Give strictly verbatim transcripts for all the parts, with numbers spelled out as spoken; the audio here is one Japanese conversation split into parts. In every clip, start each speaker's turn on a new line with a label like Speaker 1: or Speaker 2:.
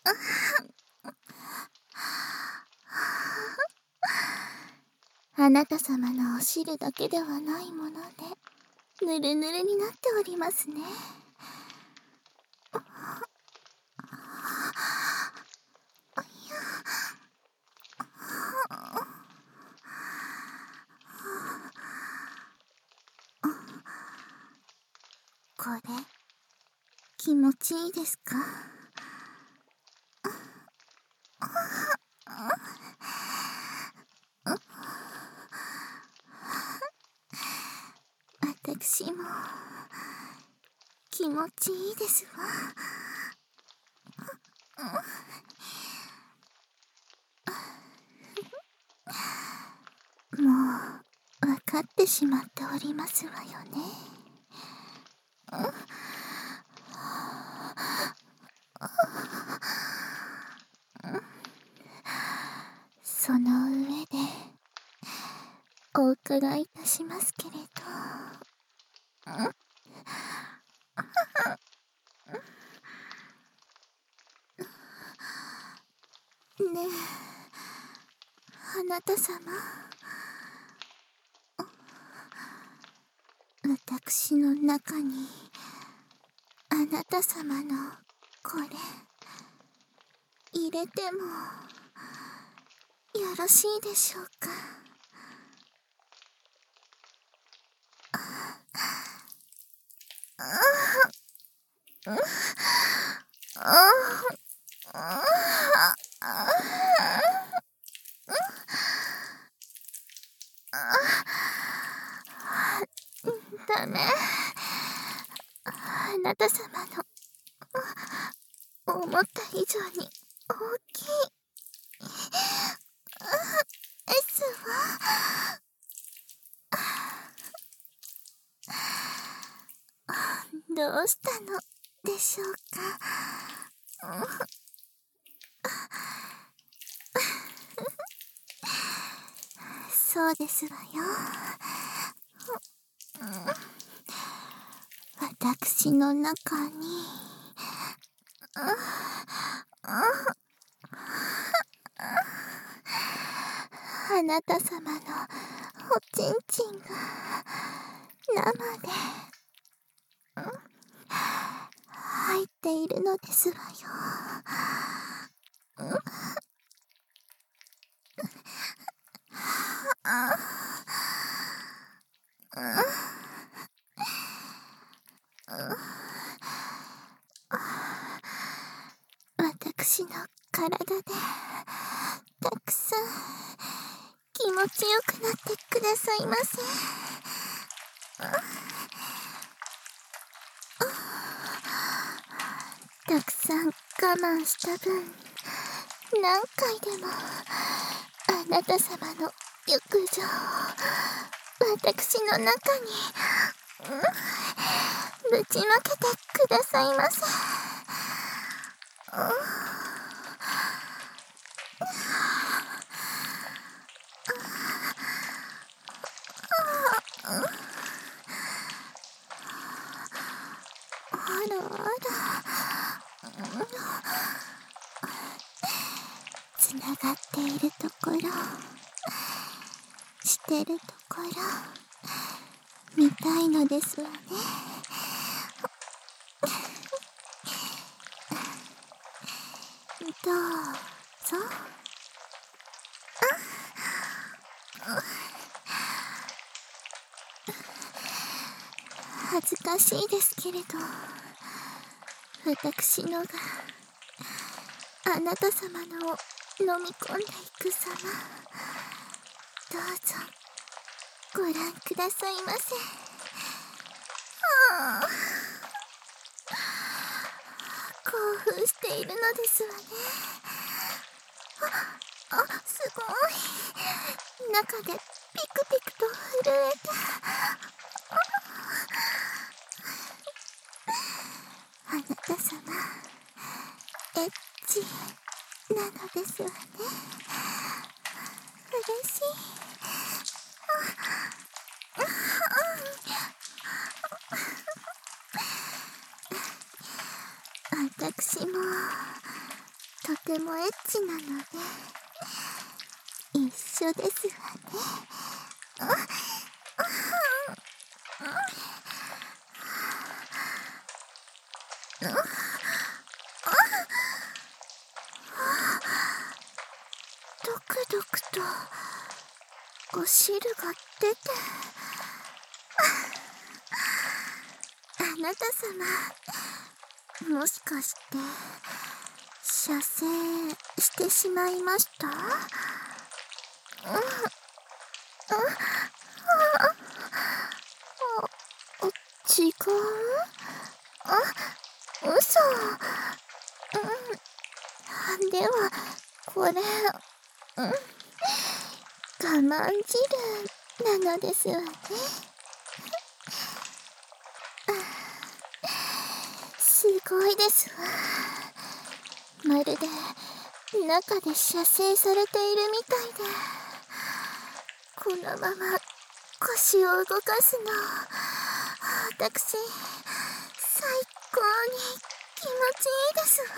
Speaker 1: あなた様のお汁だけではないもので、ぬるぬるになっておりますね。これ、気持ちいいですか？私も気持ちいいですわ。もう分かってしまっておりますわよね。その上でお伺いいたしますけれど、ねえ、あなた様、私の中にあなた様のこれ入れてもよろしいでしょうか？ダメ。あなた様の思った以上に大きいですわ。どうしたのでしょうか？そうですわよ。私の中にあなた様のおちんちんが生で入っているのですわよ。私の体でたくさん気持ちよくなってくださいませ。たくさん我慢した分、何回でもあなた様の浴場を私の中に、うん、ぶちまけてくださいませ。あらあら、つながっているところ、してるところ見たいのですわね。どうぞ。恥ずかしいですけれど、私のがあなた様のを飲み込んでいく様、どうぞご覧くださいませ。はあ、興奮しているのですわね。あ、あ、すごい。中でピクピクと震えて、あなた様エッチなのですわね。嬉しい。私もとてもエッチなので一緒ですわね。ドクドクとお汁が出て、あなた様、もしかして射精してしまいました？違う？あ、嘘。うん、ではこれ、うん、我慢汁なのですわね。すごいですわ。まるで中で射精されているみたいで、このまま腰を動かすの、私最高に気持ちいいですわ。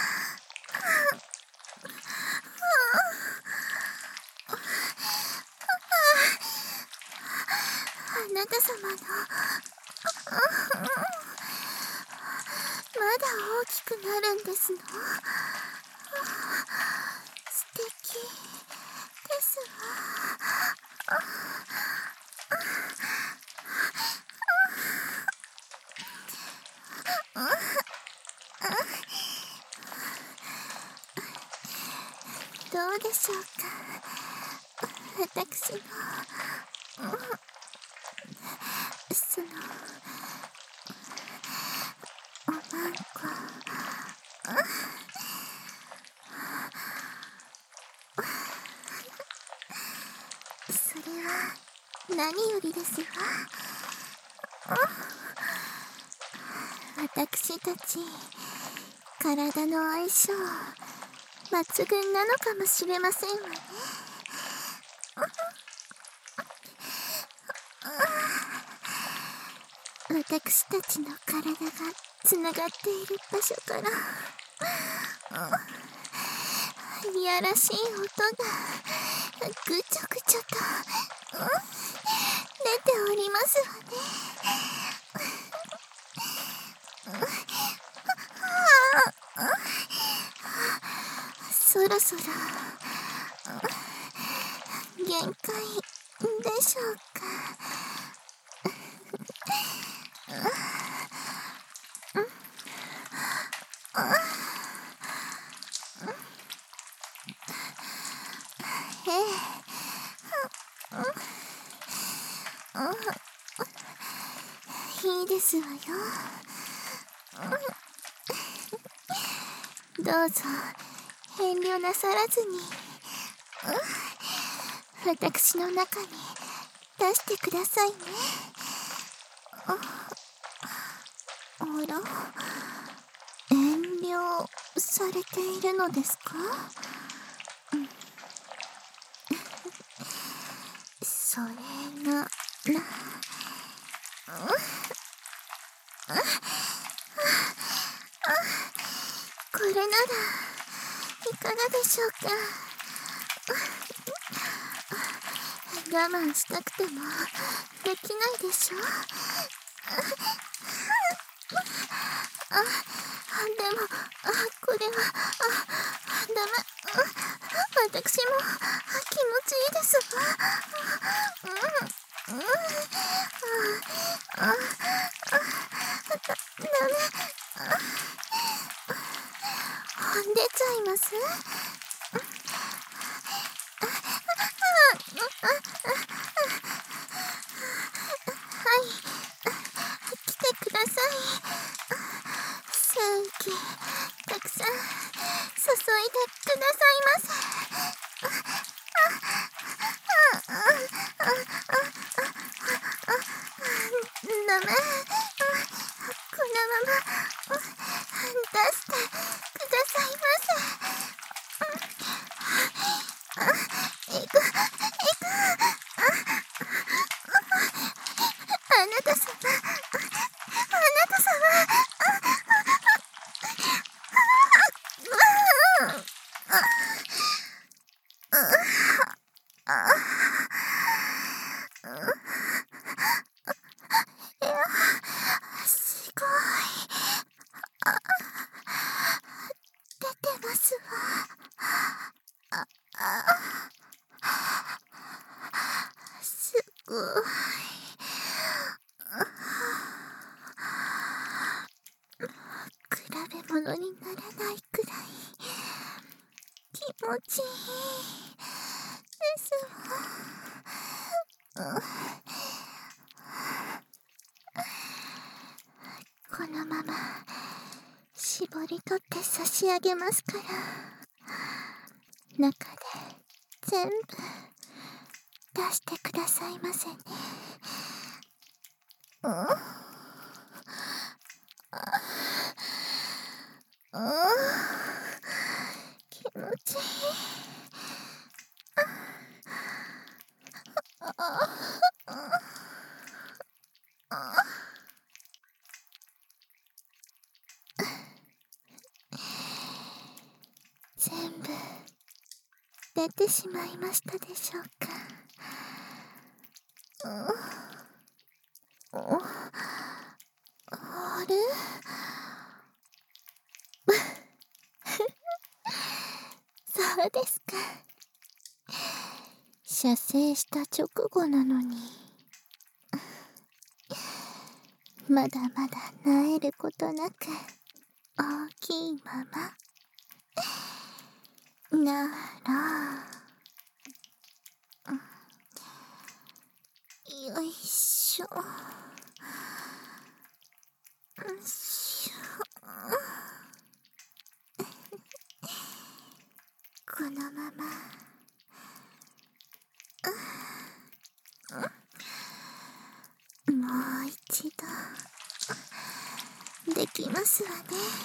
Speaker 1: あなた様のまだ大きくなるんですの。素敵ですわ。どうでしょうか、私のそのおまんこ。それは何よりですわ。私たち体の相性抜群なのかもしれませんわね。私たちの体がつながっている場所からいやらしい音がぐちょぐちょと出ておりますわね。そろそろ限界でしょうか。ええ、いいですわよ。どうぞ遠慮なさらずに私の中に出してくださいね。あら、遠慮されているのですか？それがな、これならいかがでしょうか。我慢したくてもできないでしょ。あ、でも、あ、これは、あ、ダメ。私も気持ちいいですわ。うん、うん、あ、あ、あ、ダメ。出ちゃいます？はい、来てください。精液たくさん注いでくださいませ。ダメ、このまま出してくださいませ。いく、いく。あなた様、あなた様。 すごい。出てますわ。すごい。比べ物にならないくらい気持ちいいですわ。このまま絞り取って差し上げますから、中で全部出してくださいませね。うん、うん、気持ちいい。全部出てしまいましたでしょうか。うん、うん、あれそうですか。射精した直後なのにまだまだ萎えることなく大きいままなら、よいしょよいしょ。このままもう一度できますわね。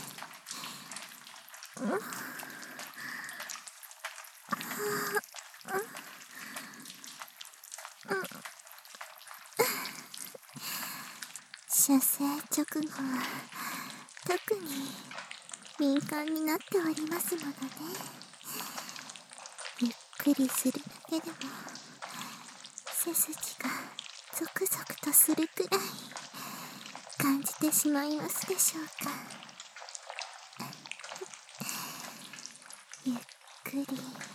Speaker 1: 射精直後は特に敏感になっておりますのでね。ゆっくりするだけでも背筋がゾクゾクとするくらい感じてしまいますでしょうか。ゆっくり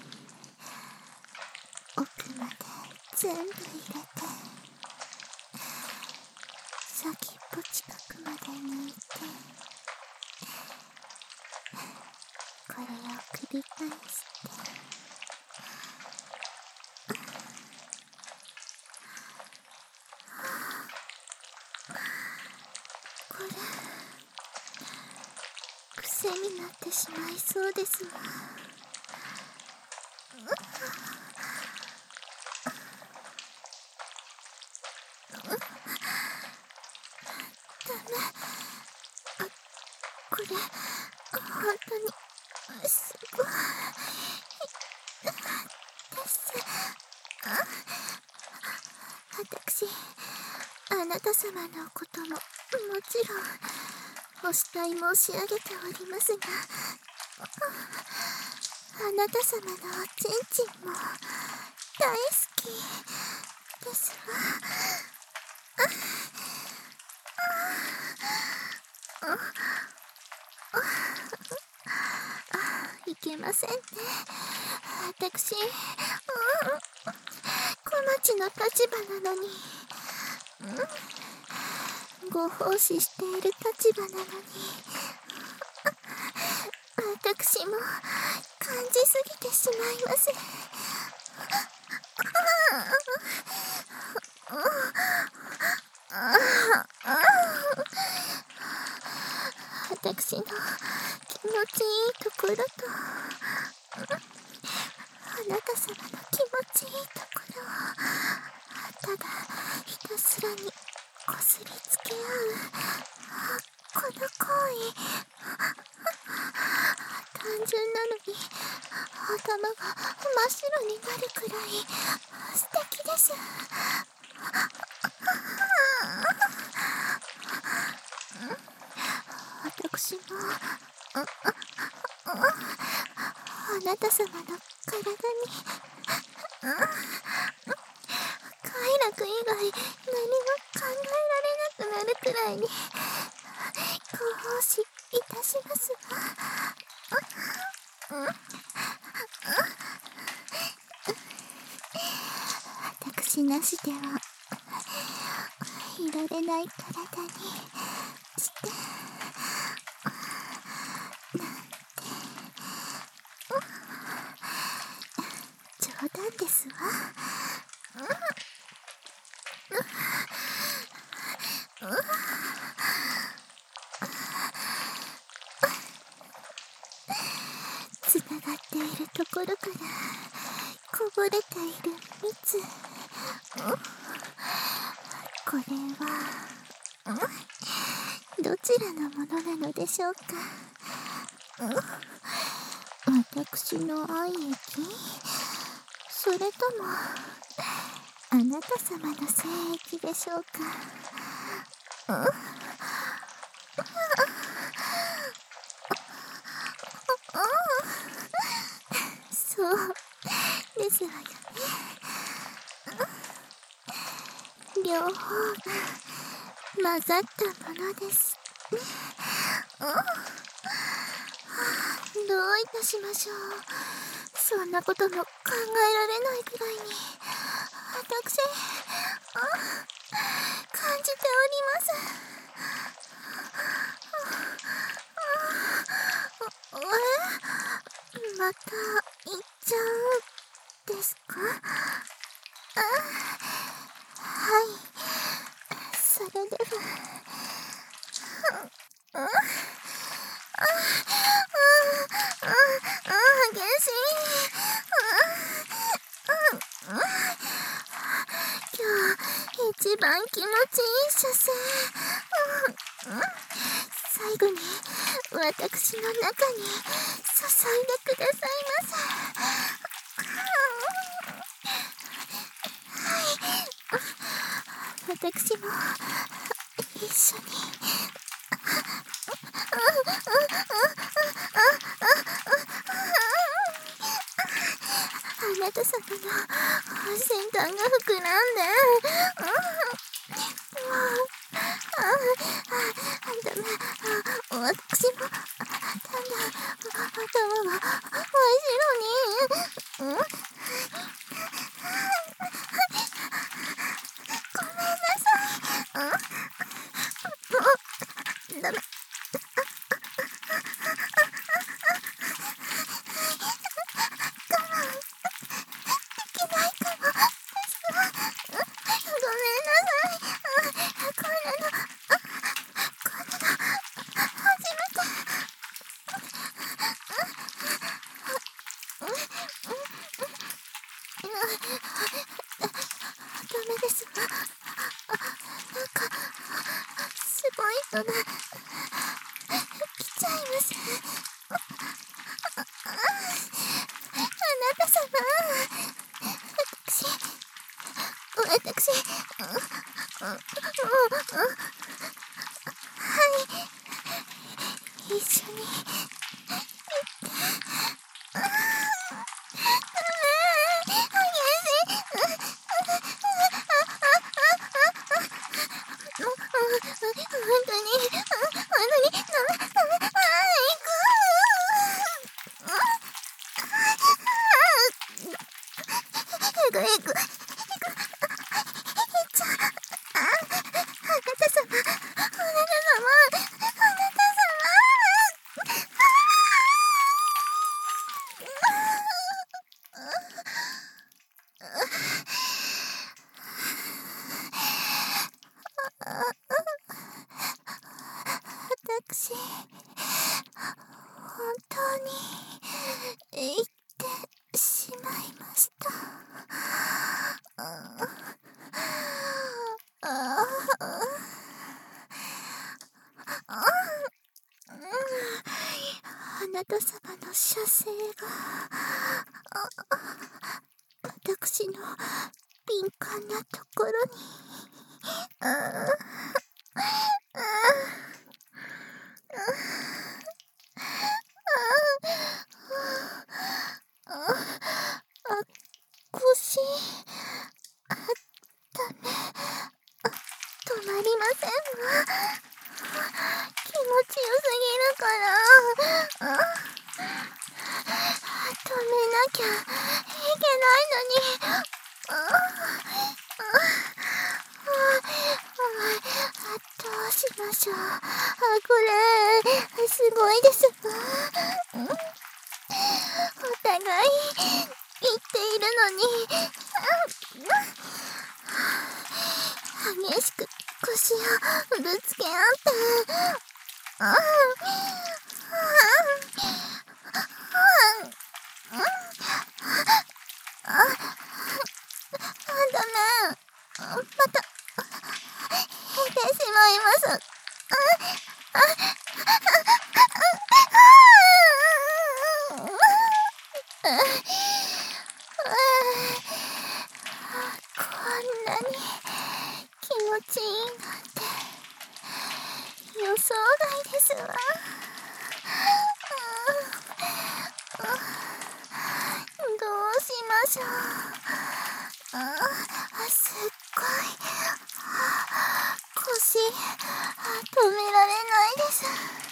Speaker 1: 奥まで全部入れて、先っぽ近くまで抜いて、これを繰り返して、これ癖になってしまいそうですわ。ダメ。あ、これ本当にすごいです。私、あなた様のことももちろんお慕い申し上げておりますが、あなた様のおちんちんも大好きですわ。いけませんね。私、うん、小町の立場なのに、うん、ご奉仕している立場なのに、私も感じすぎてしまいます。私の気持ちいいところと、あなた様の気持ちいいところをただひたすらにこすりつけ合うこの行為、単純なのに頭が真っ白になるくらい素敵です。私もあなた様の体に快楽以外何も考えられなくなるくらいにご奉仕いたしますわ。私なしではいられない体にして冗談ですわ。つながっているところからこぼれている蜜、これはどちらのものなのでしょうか。私の愛液、それともあなた様の精液でしょうか。そうですわよね。両方が混ざったものですね。どういたしましょう。そんなことも考えられないくらいに私感じております。え、また行っちゃうですか。あ、はい、それではあああああ激しい。今日一番気持ちいい射精。最後に私の中に注いでくださいませ。はい、私も一緒に。あなた様の先端が膨らんで、もうああダメ、私もだんだん頭が真っ白に。ごめんなさい。もうダメ。ダメですわ。なんかすごい人が来ちゃいます。あなた様、私私はい一緒に。本当に、本当に、ダメ、ダメ、あー、行く。行く、行く、行く、行っちゃう。あ、あなた様、あなた様、あなた私、本当に言ってしまいました。あああなた様の射精が私の敏感なところに。あきゃいけないのに。どうしましょう。あ、これすごいです。お互い言っているのに激しく腰をぶつけ合ってダメ。また減ってしまいます。こんなに気持ちいいなんて予想外ですわ。どうしましょう。すっごい腰止められないです。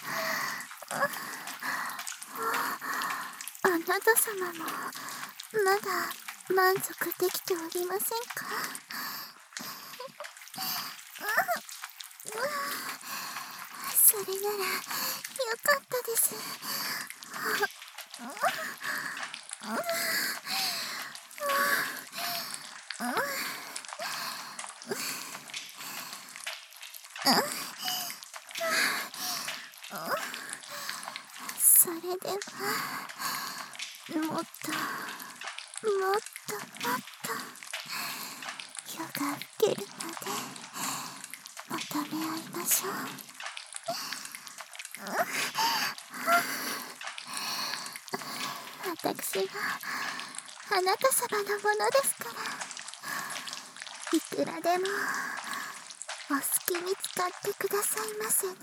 Speaker 1: あなた様もまだ満足できておりませんか？それならよかったです。それではもっともっともっと夜が更けるまで求め合いましょう。私はあなた様のものですから、いくらでもお好きに使ってくださいませね。